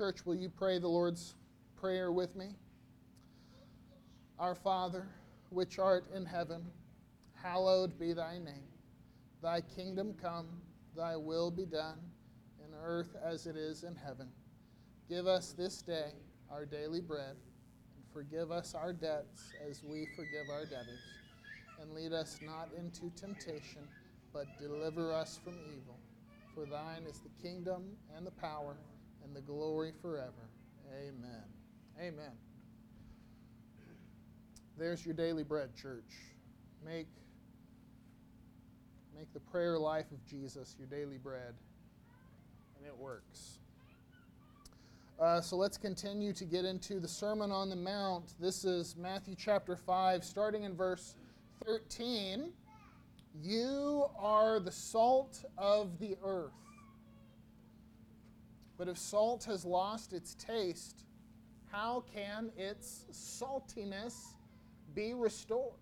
Church, will you pray the Lord's Prayer with me? Our Father, which art in heaven, hallowed be thy name. Thy kingdom come, thy will be done, in earth as it is in heaven. Give us this day our daily bread, and forgive us our debts as we forgive our debtors. And lead us not into temptation, but deliver us from evil. For thine is the kingdom and the power and the glory forever. Amen. Amen. There's your daily bread, church. Make the prayer life of Jesus your daily bread, and it works. So let's continue to get into the Sermon on the Mount. This is Matthew chapter 5, starting in verse 13. You are the salt of the earth. But if salt has lost its taste, how can its saltiness be restored?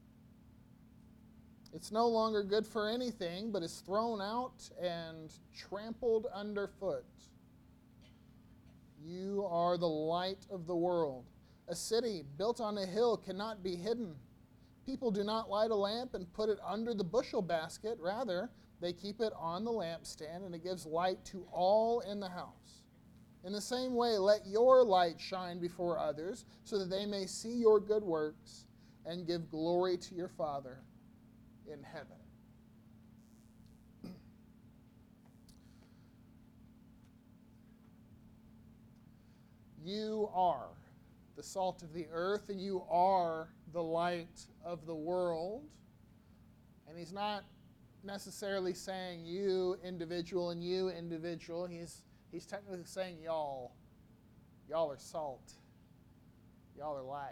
It's no longer good for anything, but is thrown out and trampled underfoot. You are the light of the world. A city built on a hill cannot be hidden. People do not light a lamp and put it under the bushel basket. Rather, they keep it on the lampstand, and it gives light to all in the house. In the same way, let your light shine before others, so that they may see your good works and give glory to your Father in heaven. You are the salt of the earth, and you are the light of the world. And he's not necessarily saying you individual and you individual. He's technically saying y'all. Y'all are salt. Y'all are light.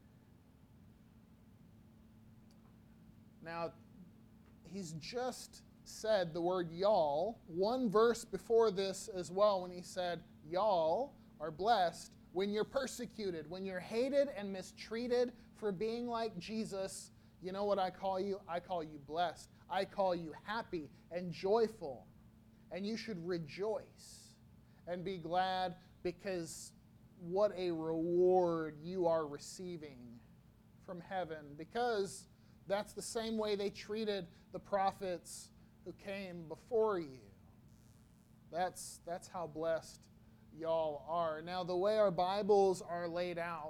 Now, he's just said the word y'all one verse before this as well, when he said y'all are blessed when you're persecuted, when you're hated and mistreated for being like Jesus. You know what I call you? I call you blessed. I call you happy and joyful. And you should rejoice and be glad, because what a reward you are receiving from heaven. Because that's the same way they treated the prophets who came before you. That's how blessed y'all are. Now, the way our Bibles are laid out,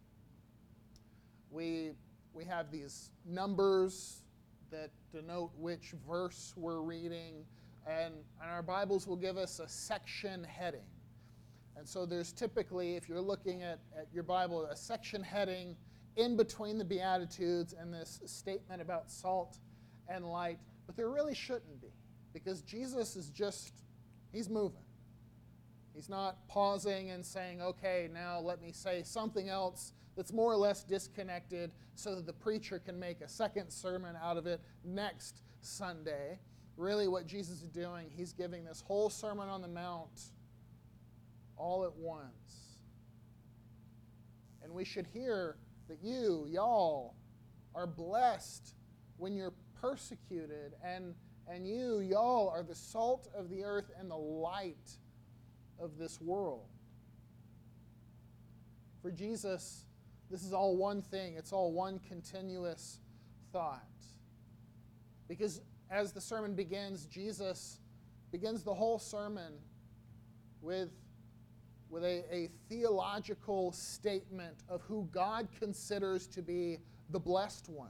we have these numbers that denote which verse we're reading, and our Bibles will give us a section heading. And so there's typically, if you're looking at your Bible, a section heading in between the Beatitudes and this statement about salt and light. But there really shouldn't be, because Jesus is he's moving. He's not pausing and saying, okay, now let me say something else that's more or less disconnected so that the preacher can make a second sermon out of it next Sunday. Really what Jesus is doing, he's giving this whole Sermon on the Mount all at once. And we should hear that y'all, are blessed when you're persecuted, and y'all are the salt of the earth and the light of this world. For Jesus, this is all one thing. It's all one continuous thought. Because as the sermon begins, Jesus begins the whole sermon with a theological statement of who God considers to be the blessed ones.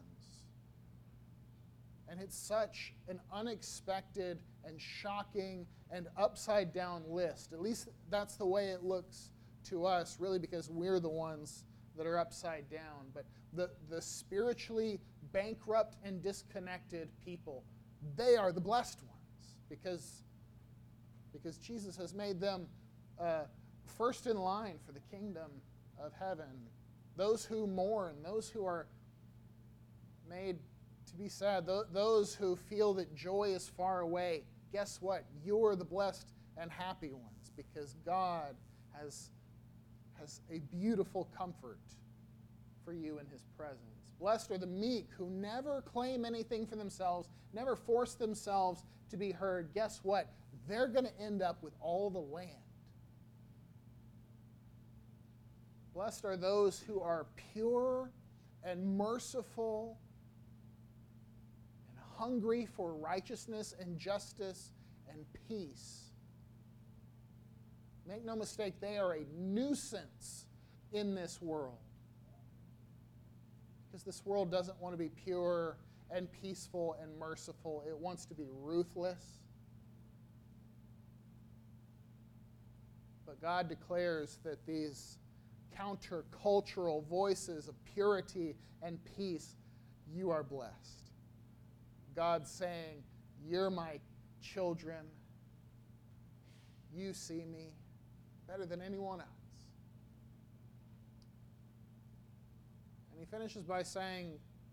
And it's such an unexpected and shocking and upside down list. At least that's the way it looks to us, really, because we're the ones that are upside down. But the spiritually bankrupt and disconnected people, they are the blessed ones, because Jesus has made them first in line for the kingdom of heaven. Those who mourn, those who are made to be sad, those who feel that joy is far away, guess what? You're the blessed and happy ones, because God has a beautiful comfort for you in his presence. Blessed are the meek, who never claim anything for themselves, never force themselves to be heard. Guess what? They're going to end up with all the land. Blessed are those who are pure and merciful and hungry for righteousness and justice and peace. Make no mistake, they are a nuisance in this world. Because this world doesn't want to be pure and peaceful and merciful. It wants to be ruthless. But God declares that these countercultural voices of purity and peace, you are blessed. God's saying, you're my children. You see me better than anyone else. And he finishes by saying,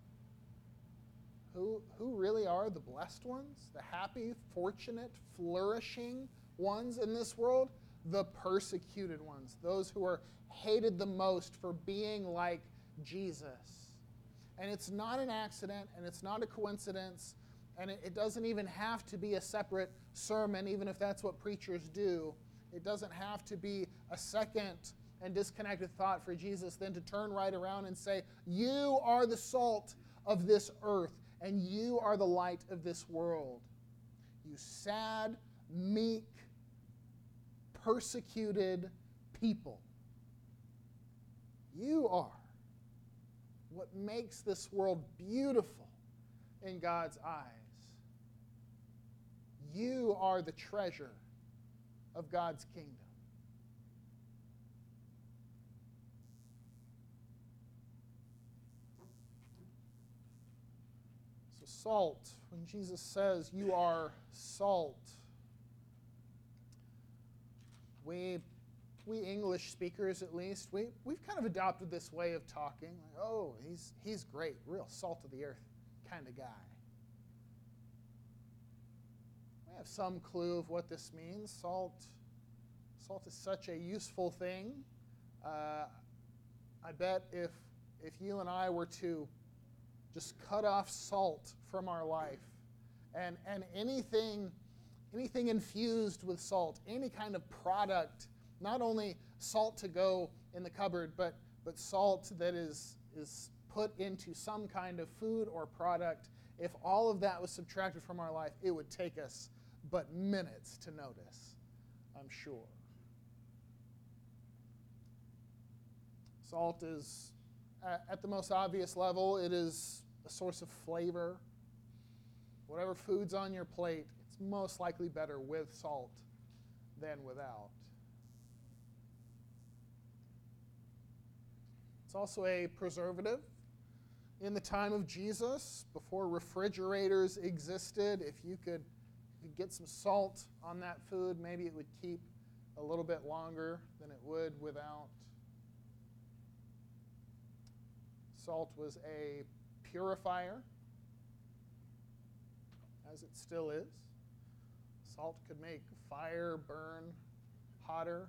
who really are the blessed ones? The happy, fortunate, flourishing ones in this world? The persecuted ones. Those who are hated the most for being like Jesus. And it's not an accident, and it's not a coincidence, and it doesn't even have to be a separate sermon, even if that's what preachers do. It doesn't have to be a second and disconnected thought for Jesus then to turn right around and say, you are the salt of this earth, and you are the light of this world. You sad, meek, persecuted people. You are what makes this world beautiful in God's eyes. You are the treasure of God's kingdom. So salt, when Jesus says you are salt, we English speakers at least, we've kind of adopted this way of talking. Like, oh, he's great, real salt of the earth kind of guy. We have some clue of what this means. Salt is such a useful thing. I bet if you and I were to just cut off salt from our life, and anything infused with salt, any kind of product, not only salt to go in the cupboard, but salt that is put into some kind of food or product, if all of that was subtracted from our life, it would take us but minutes to notice, I'm sure. Salt is, at the most obvious level, it is a source of flavor. Whatever food's on your plate, it's most likely better with salt than without. It's also a preservative. In the time of Jesus, before refrigerators existed, if you could get some salt on that food, maybe it would keep a little bit longer than it would without. Salt was a purifier, as it still is. Salt could make fire burn hotter.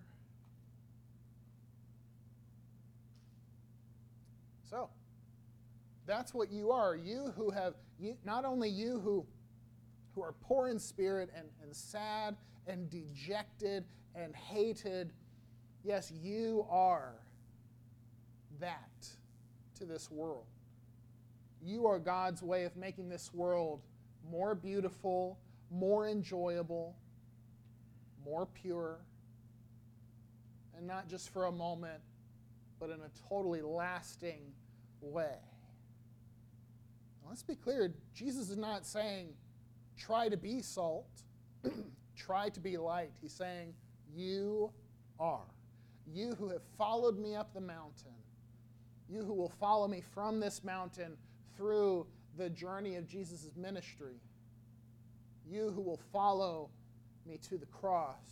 So, that's what you are. Not only you who are poor in spirit and sad and dejected and hated, yes, you are that to this world. You are God's way of making this world more beautiful, more enjoyable, more pure, and not just for a moment, but in a totally lasting way. Now, let's be clear, Jesus is not saying, try to be salt, try to be light. He's saying, you are. You who have followed me up the mountain, you who will follow me from this mountain through the journey of Jesus' ministry, you who will follow me to the cross,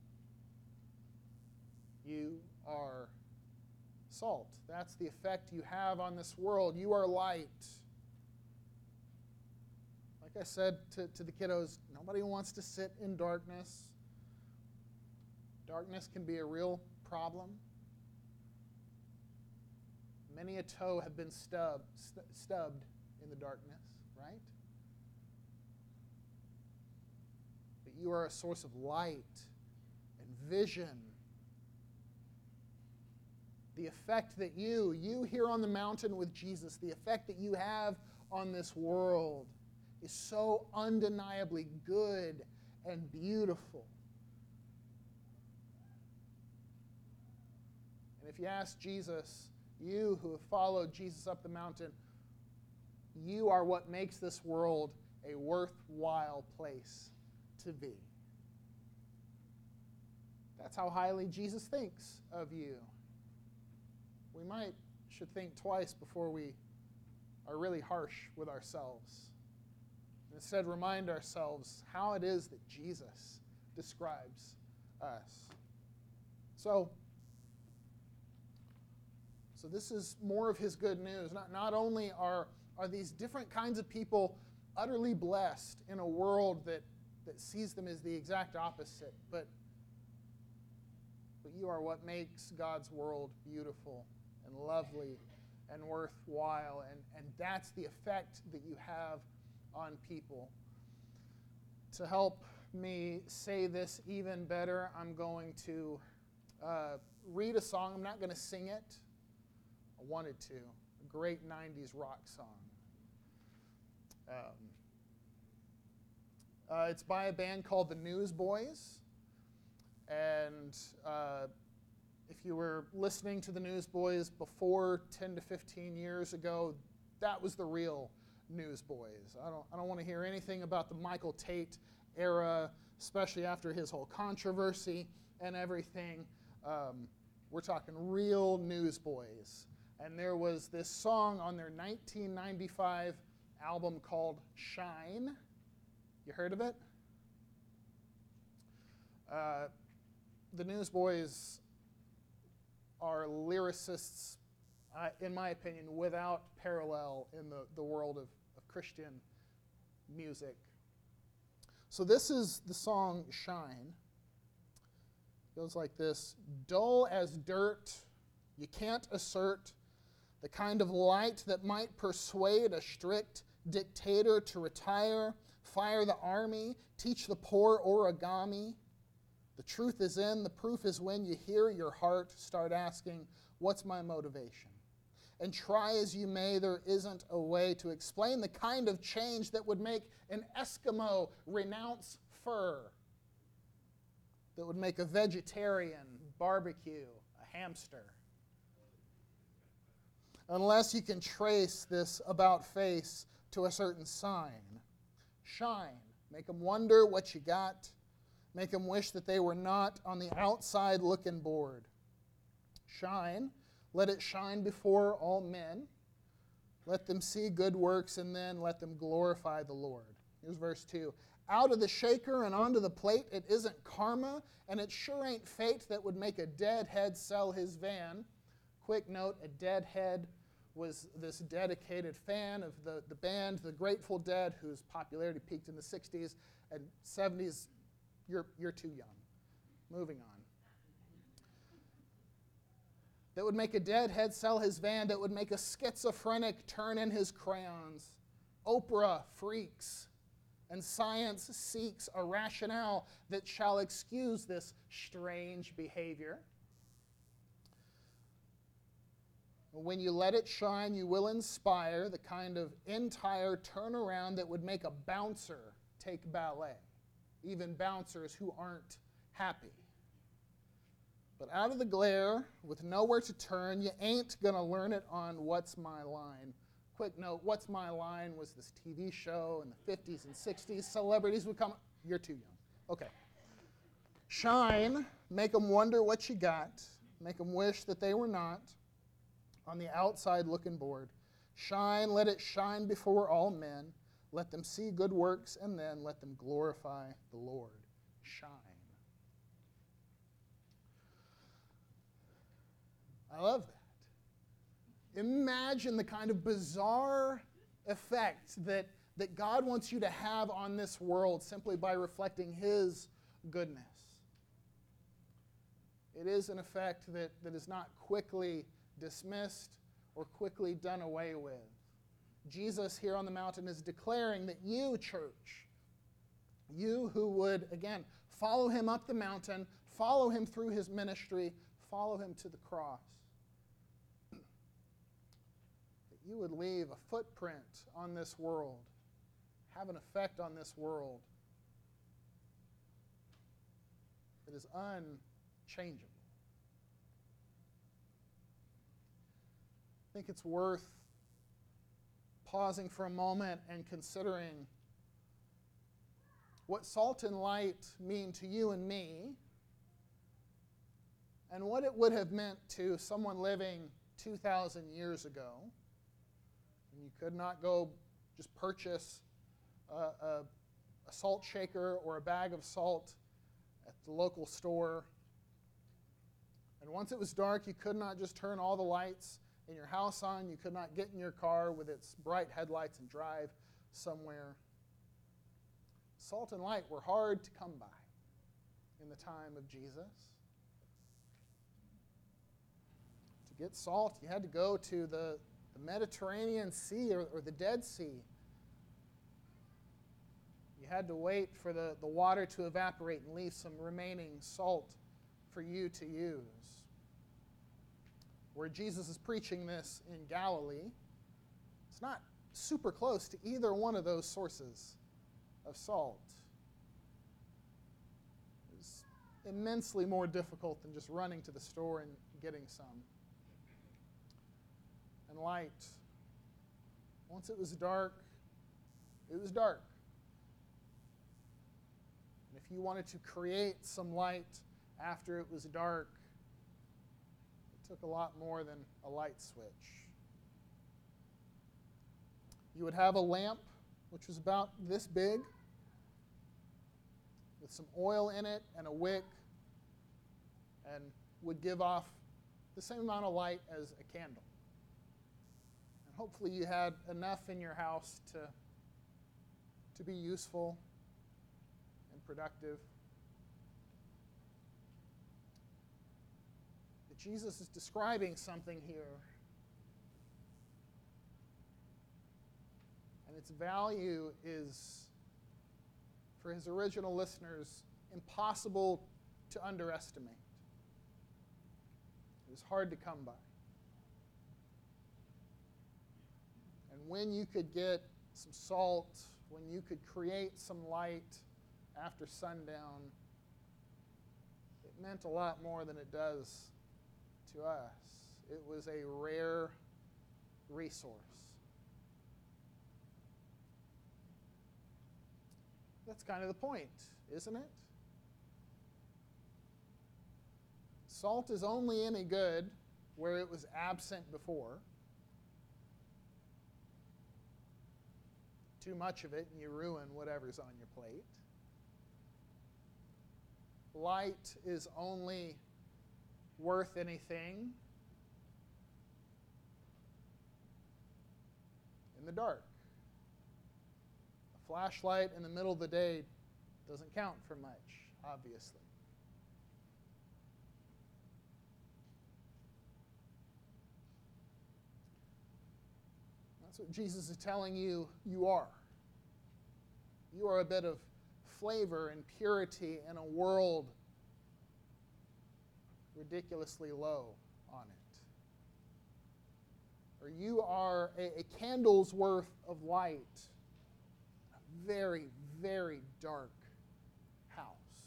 you are salt. That's the effect you have on this world. You are light. Like I said to the kiddos, nobody wants to sit in darkness. Darkness can be a real problem. Many a toe have been stubbed in the darkness, right? But you are a source of light and vision the effect that you here on the mountain with Jesus, the effect that you have on this world is so undeniably good and beautiful. And if you ask Jesus, you who have followed Jesus up the mountain, you are what makes this world a worthwhile place to be. That's how highly Jesus thinks of you. We should think twice before we are really harsh with ourselves. Instead, remind ourselves how it is that Jesus describes us. So this is more of his good news. Not only are these different kinds of people utterly blessed in a world that sees them as the exact opposite, but you are what makes God's world beautiful and lovely and worthwhile, and that's the effect that you have on people. To help me say this even better, I'm going to read a song. I'm not going to sing it. I wanted to. A great 90s rock song. It's by a band called the Newsboys. And if you were listening to the Newsboys before 10 to 15 years ago, that was the real Newsboys. I don't want to hear anything about the Michael Tate era, especially after his whole controversy and everything. We're talking real Newsboys. And there was this song on their 1995 album called Shine. You heard of it? The Newsboys are lyricists, in my opinion, without parallel in the world of Christian music. So this is the song Shine. It goes like this. Dull as dirt, you can't assert the kind of light that might persuade a strict dictator to retire, fire the army, teach the poor origami. The truth is in, the proof is when you hear your heart start asking, what's my motivation? And try as you may, there isn't a way to explain the kind of change that would make an Eskimo renounce fur, that would make a vegetarian barbecue a hamster. Unless you can trace this about face to a certain sign. Shine. Make them wonder what you got. Make them wish that they were not on the outside looking bored. Shine. Let it shine before all men. Let them see good works, and then let them glorify the Lord. Here's verse 2. Out of the shaker and onto the plate, it isn't karma, and it sure ain't fate that would make a deadhead sell his van. Quick note, a deadhead was this dedicated fan of the band, the Grateful Dead, whose popularity peaked in the 60s and 70s. You're too young. Moving on. That would make a deadhead sell his van, that would make a schizophrenic turn in his crayons. Oprah freaks, and science seeks a rationale that shall excuse this strange behavior. When you let it shine, you will inspire the kind of entire turnaround that would make a bouncer take ballet. Even bouncers who aren't happy. But out of the glare, with nowhere to turn, you ain't going to learn it on What's My Line. Quick note, What's My Line was this TV show in the 50s and 60s. Celebrities would come. You're too young. Okay. Shine, make them wonder what you got. Make them wish that they were not on the outside looking bored. Shine, let it shine before all men. Let them see good works, and then let them glorify the Lord. Shine. I love that. Imagine the kind of bizarre effect that God wants you to have on this world simply by reflecting His goodness. It is an effect that is not quickly dismissed or quickly done away with. Jesus here on the mountain is declaring that you, church, you who would, again, follow Him up the mountain, follow Him through His ministry, follow Him to the cross, you would leave a footprint on this world, have an effect on this world that is unchangeable. I think it's worth pausing for a moment and considering what salt and light mean to you and me, and what it would have meant to someone living 2,000 years ago. And you could not go just purchase a salt shaker or a bag of salt at the local store. And once it was dark, you could not just turn all the lights in your house on. You could not get in your car with its bright headlights and drive somewhere. Salt and light were hard to come by in the time of Jesus. To get salt, you had to go to the Mediterranean Sea or the Dead Sea. You had to wait for the water to evaporate and leave some remaining salt for you to use. Where Jesus is preaching this in Galilee, it's not super close to either one of those sources of salt. It's immensely more difficult than just running to the store and getting some. And light, once it was dark, it was dark. And if you wanted to create some light after it was dark, it took a lot more than a light switch. You would have a lamp, which was about this big, with some oil in it and a wick, and would give off the same amount of light as a candle. And hopefully you had enough in your house to be useful and productive. But Jesus is describing something here. And its value is, for his original listeners, impossible to underestimate. It was hard to come by. And when you could get some salt, when you could create some light after sundown, it meant a lot more than it does to us. It was a rare resource. That's kind of the point, isn't it? Salt is only any good where it was absent before. Too much of it and you ruin whatever's on your plate. Light is only worth anything in the dark. A flashlight in the middle of the day doesn't count for much, obviously. That's what Jesus is telling you you are. You are a bit of flavor and purity in a world ridiculously low on it. Or you are a candle's worth of light in a very, very dark house.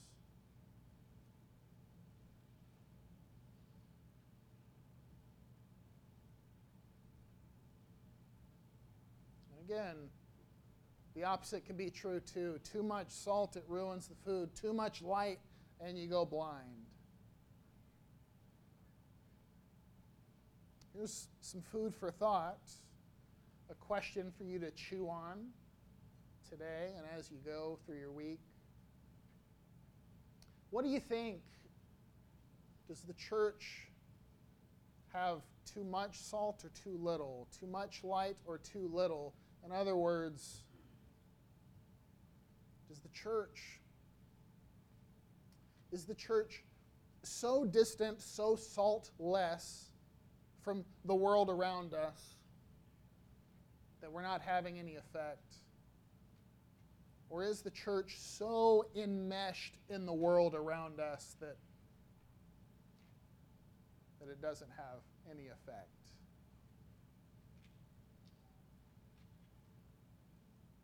And again, the opposite can be true too. Too much salt, it ruins the food. Too much light, and you go blind. Here's some food for thought, a question for you to chew on today and as you go through your week. What do you think? Does the church have too much salt or too little? Too much light or too little? In other words, is the church so distant, so saltless from the world around us that we're not having any effect? Or is the church so enmeshed in the world around us that it doesn't have any effect?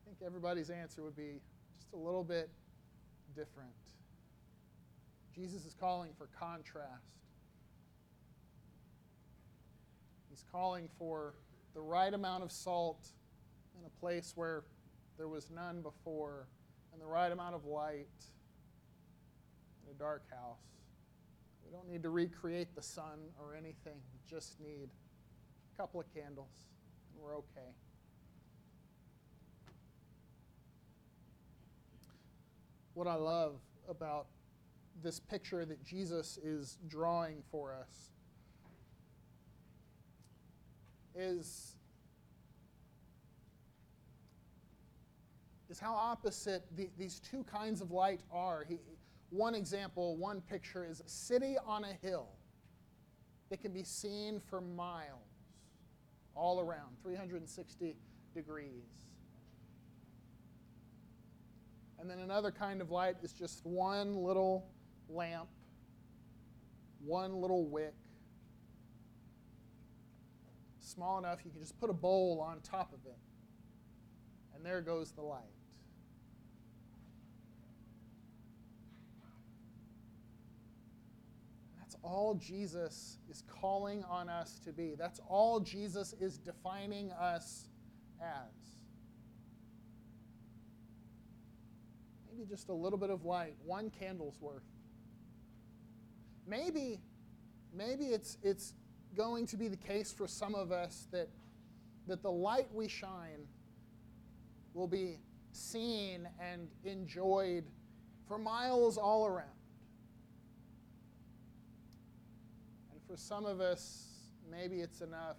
I think everybody's answer would be just a little bit different. Jesus is calling for contrast. He's calling for the right amount of salt in a place where there was none before, and the right amount of light in a dark house. We don't need to recreate the sun or anything. We just need a couple of candles, and we're okay. What I love about this picture that Jesus is drawing for us is how opposite these two kinds of light are. One example, one picture is a city on a hill that can be seen for miles, all around, 360 degrees. And then another kind of light is just one little lamp, one little wick, small enough you can just put a bowl on top of it, and there goes the light. That's all Jesus is calling on us to be. That's all Jesus is defining us as. Maybe just a little bit of light, one candle's worth. Maybe it's going to be the case for some of us that the light we shine will be seen and enjoyed for miles all around. And for some of us, maybe it's enough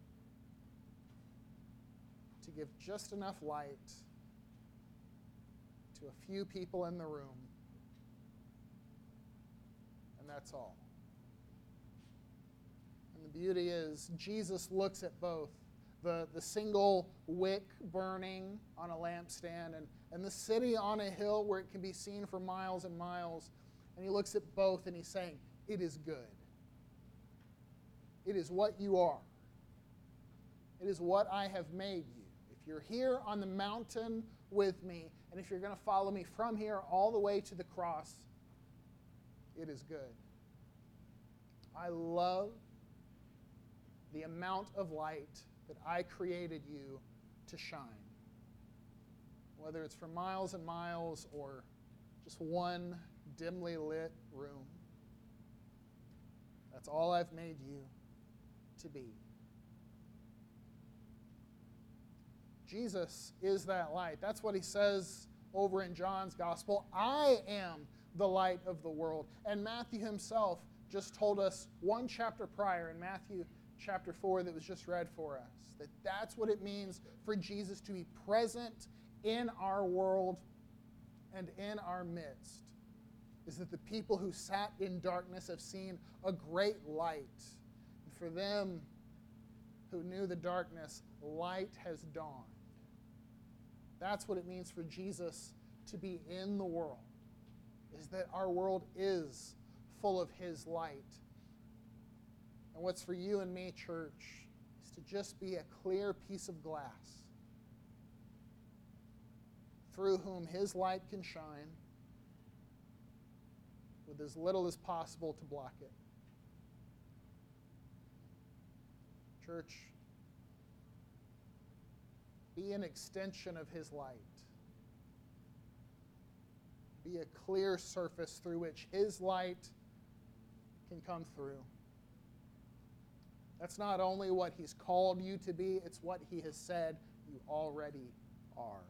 to give just enough light to a few people in the room, and that's all. And the beauty is, Jesus looks at both the single wick burning on a lampstand and the city on a hill where it can be seen for miles and miles. And he looks at both and he's saying, it is good. It is what you are. It is what I have made you. If you're here on the mountain with me, and if you're going to follow me from here all the way to the cross, it is good. I love the amount of light that I created you to shine. Whether it's for miles and miles or just one dimly lit room, that's all I've made you to be. Jesus is that light. That's what he says over in John's gospel. I am the light of the world. And Matthew himself just told us one chapter prior in Matthew chapter 4 that was just read for us, that's what it means for Jesus to be present in our world and in our midst, is that the people who sat in darkness have seen a great light. And for them who knew the darkness, light has dawned. That's what it means for Jesus to be in the world, is that our world is full of his light. And what's for you and me, church, is to just be a clear piece of glass through whom his light can shine with as little as possible to block it. Church, be an extension of his light. Be a clear surface through which his light can come through. That's not only what he's called you to be, it's what he has said you already are.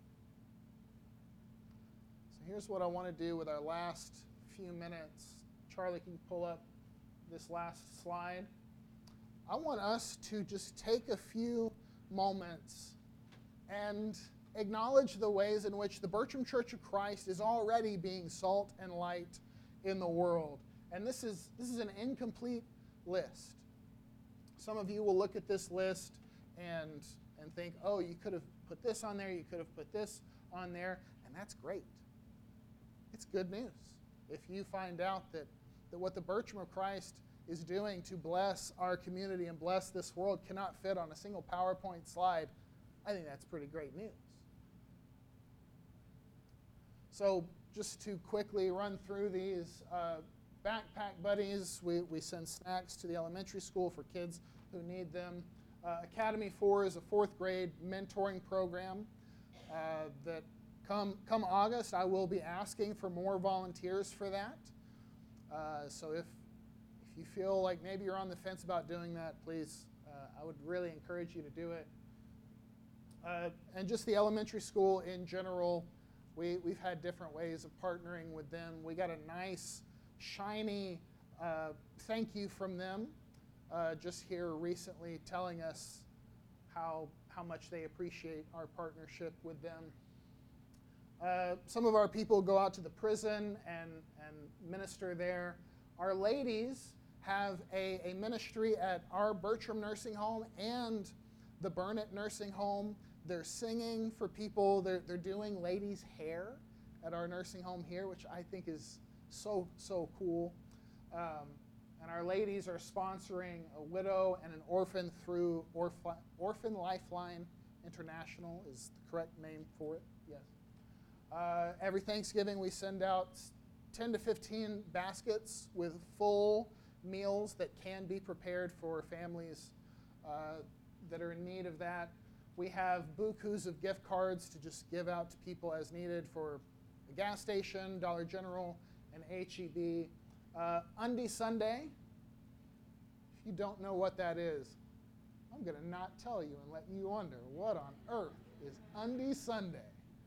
So here's what I want to do with our last few minutes. Charlie, can you pull up this last slide? I want us to just take a few moments and acknowledge the ways in which the Bertram Church of Christ is already being salt and light in the world. And this is an incomplete list. Some of you will look at this list and think, oh, you could have put this on there, you could have put this on there, and that's great. It's good news. If you find out that what the Bertram of Christ is doing to bless our community and bless this world cannot fit on a single PowerPoint slide, I think that's pretty great news. So just to quickly run through these backpack buddies, we send snacks to the elementary school for kids who need them. Academy 4 is a fourth grade mentoring program that come August, I will be asking for more volunteers for that. So if you feel like maybe you're on the fence about doing that, please, I would really encourage you to do it. And just the elementary school in general, we've had different ways of partnering with them. We got a nice, shiny thank you from them just here recently, telling us how much they appreciate our partnership with them. Some of our people go out to the prison and minister there. Our ladies have a ministry at our Bertram Nursing Home and the Burnett Nursing Home. They're singing for people. They're doing ladies' hair at our nursing home here, which I think is so cool. And our ladies are sponsoring a widow and an orphan through Orphan Lifeline International is the correct name for it. Yes. Every Thanksgiving we send out 10 to 15 baskets with full meals that can be prepared for families that are in need of that. We have bukus of gift cards to just give out to people as needed for the gas station, Dollar General, and H-E-B. Undy Sunday, if you don't know what that is, I'm going to not tell you and let you wonder, what on earth is Undy Sunday?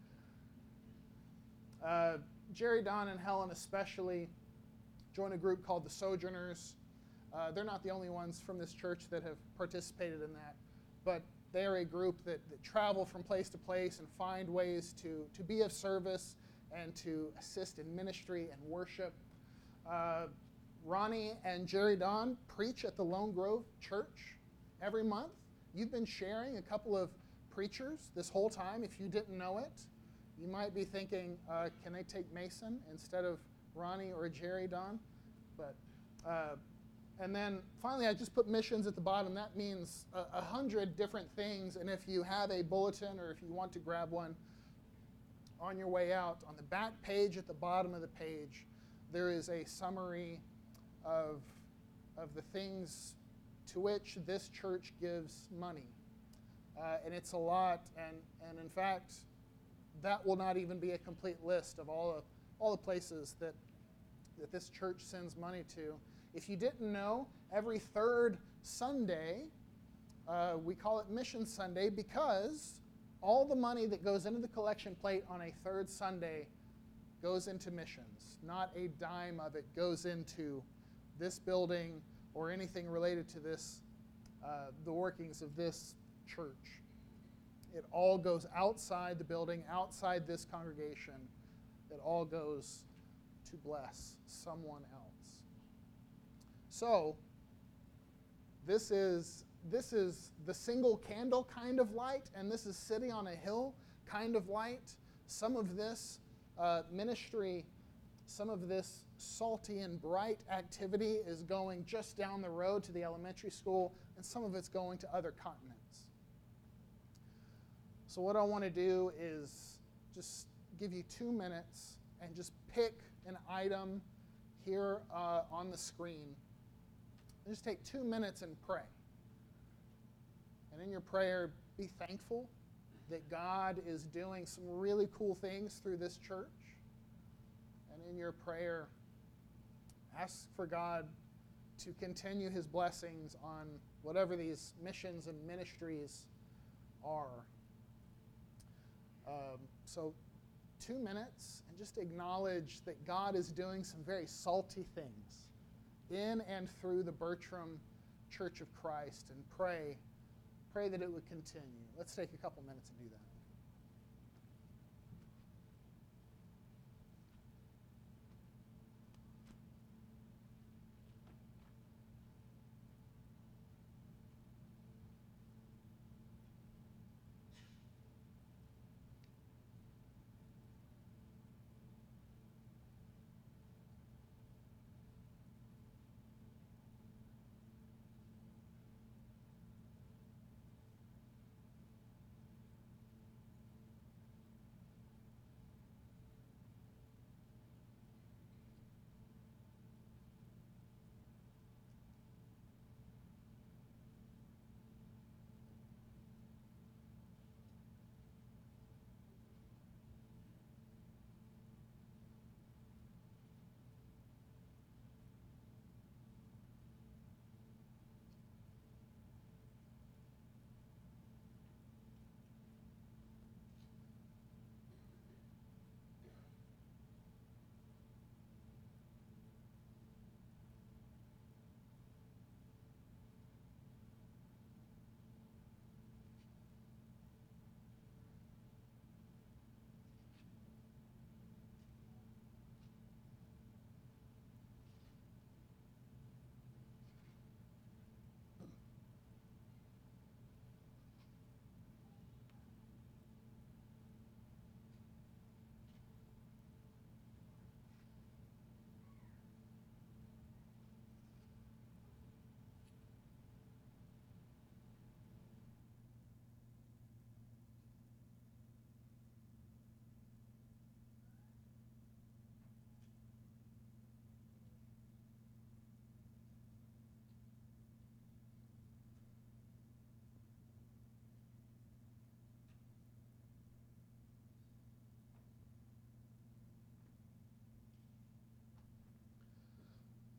Jerry, Don, and Helen especially join a group called the Sojourners. They're not the only ones from this church that have participated in that, but they are a group that travel from place to place and find ways to be of service and to assist in ministry and worship. Ronnie and Jerry Don preach at the Lone Grove Church every month. You've been sharing a couple of preachers this whole time. If you didn't know it, you might be thinking, can they take Mason instead of Ronnie or Jerry Don? But and then finally, I just put missions at the bottom. That means 100 different things. And if you have a bulletin or if you want to grab one on your way out, on the back page at the bottom of the page, there is a summary of the things to which this church gives money. And it's a lot. And in fact, that will not even be a complete list of all the places that this church sends money to. If you didn't know, every third Sunday, we call it Mission Sunday because all the money that goes into the collection plate on a third Sunday goes into missions. Not a dime of it goes into this building or anything related to this, the workings of this church. It all goes outside the building, outside this congregation. It all goes to bless someone else. So, this is the single candle kind of light, and this is sitting on a hill kind of light. Some of this ministry, some of this salty and bright activity is going just down the road to the elementary school, and some of it's going to other continents. So what I want to do is just give you 2 minutes and just pick an item here on the screen. Just take 2 minutes and pray. And in your prayer, be thankful that God is doing some really cool things through this church. And in your prayer, ask for God to continue his blessings on whatever these missions and ministries are. So 2 minutes and just acknowledge that God is doing some very salty things in and through the Bertram Church of Christ, and pray that it would continue. Let's take a couple minutes and do that.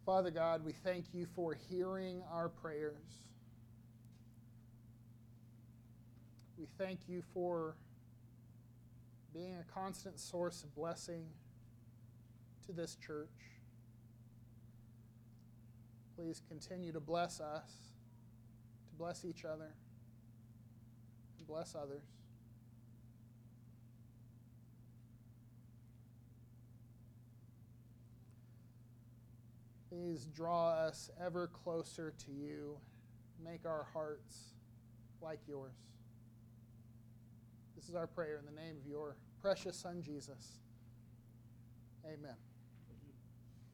Father God, we thank you for hearing our prayers. We thank you for being a constant source of blessing to this church. Please continue to bless us, to bless each other, and bless others. Please draw us ever closer to you. Make our hearts like yours. This is our prayer in the name of your precious Son, Jesus. Amen.